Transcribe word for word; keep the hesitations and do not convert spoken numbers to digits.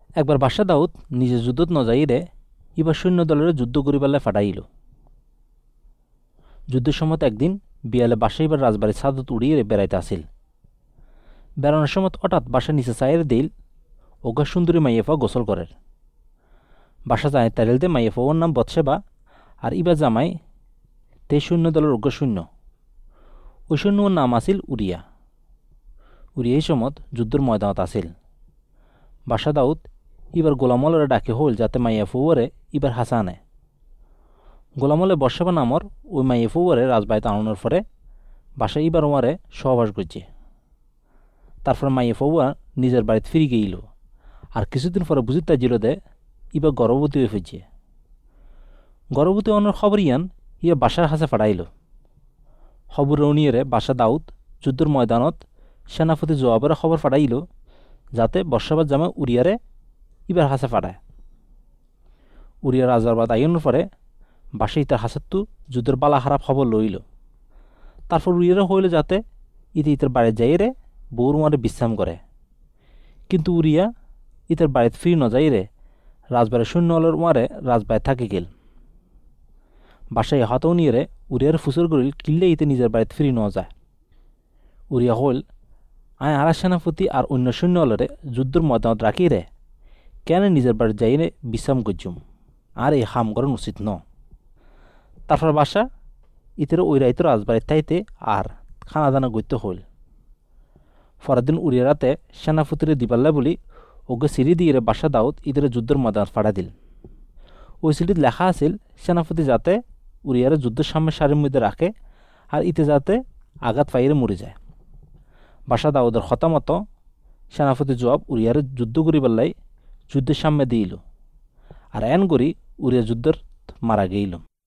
একবার বাদশাহ দাউদ নিজে যুদ্ধত নযাইরে ইবার সৈন্য দলের যুদ্ধ করিবাল্লে ফাটাইল। যুদ্ধের সময় একদিন বিয়ালে বাসা এবার রাজবাড়ির ছাদত উড়িয়ে বেড়াইতে আসিল। বেড়ানোর সময় হঠাৎ বাসা নিচে চায়ের দিল ওগা সুন্দরী মাইয়েফা গোসল করের। বাসা যায় তাইল দে মাইয়েফা ওর নাম বৎসেবা, আর ইবা জামাই তে সৈন্য দলের অজ্ঞ শূন্য। ওই সৈন্য ওর নাম আসিল উরিয়া। উরিয়া এই সময় যুদ্ধের ময়দানত আসিল। বাসা দাউদ ইবার গোলামলরে ডাকে হল যাতে মাইয়া ফুয়ারে ইবার হাসানে। গোলামলে বর্ষাবা নামর ওই মাইয়া ফুয়ারে রাজবাড়িতে আনানোর পরে বাসা ইবার ওয়ারে সহবাস করছে। তারপর মাইয়া ফুয়া নিজের বাড়িতে ফিরে গেইল। আর কিছুদিন পরে বুঝিতে জিল দে ইবার গর্ভবতী হয়ে ফিরছে। গর্ভবতী অন্যর খবর ইয়ান ইয়া বাসার হাসে ফাড়াইল। খবর রনিয়েরে বাসা দাউদ যুদ্ধের ময়দানত সেনাপতি জবাবের খবর ফাটাইল যাতে বর্ষাবাদ জামা উরিয়ারে ইবার হাসে ফাটায়। উরিয়া রাজারবাদ আইনের পরে বাসা ইতার হাসেত্তু যুদ্ধের বালা খারাপ খবর লইল। তারপর উরিয়ারে হইল যাতে ইতে ইতার বাড়ি যাইরে বউর মারে বিশ্রাম করে। কিন্তু উরিয়া ইতার বাড়িতে ফিরে ন যাইরে রাজবাড়ির শূন্য আলোর মারে রাজবাড়ি থাকে গেল। বাসায় হাতও নিয়ে উরিয়ার ফুসর করিল কিনলে ইতে নিজের বাড়িতে ফিরে ন যায়। উরিয়া হইল আয় আর সেনাপতি আর অন্য সৈন্য আলোরে যুদ্ধের ময়দানত রাখি রে কেন নিজের বাড়ি যাইরে বিশ্রাম করছুম, আর এই হাম করেন উচিত ন। তারপর বাসা ইতের ওই রাইতে রাজবাড়ির থাইতে আর খানা দানা গইতে হইল। পরের দিন উড়িয়া রাতে সেনাপতিরে দিবাল্লা বলি ওকে সিঁড়ি দিয়ে বাসা দাউদ ইদের যুদ্ধের ময়দান ফাড়া দিল। ওই সিঁড়িতে লেখা আছিল সেনাপতি যাতে উড়িয়ারে যুদ্ধের সামনে সারির মধ্যে রাখে আর ইতে যাতে আঘাত পাইরে মরে যায়। বাসা দাউদের কথা মতো সেনাপতি জবাব উড়িয়ারে যুদ্ধ করিবাল্লাই যুদ্ধের সামনে দিইল, আর এন করি উড়িয়া যুদ্ধের মারা গেইল।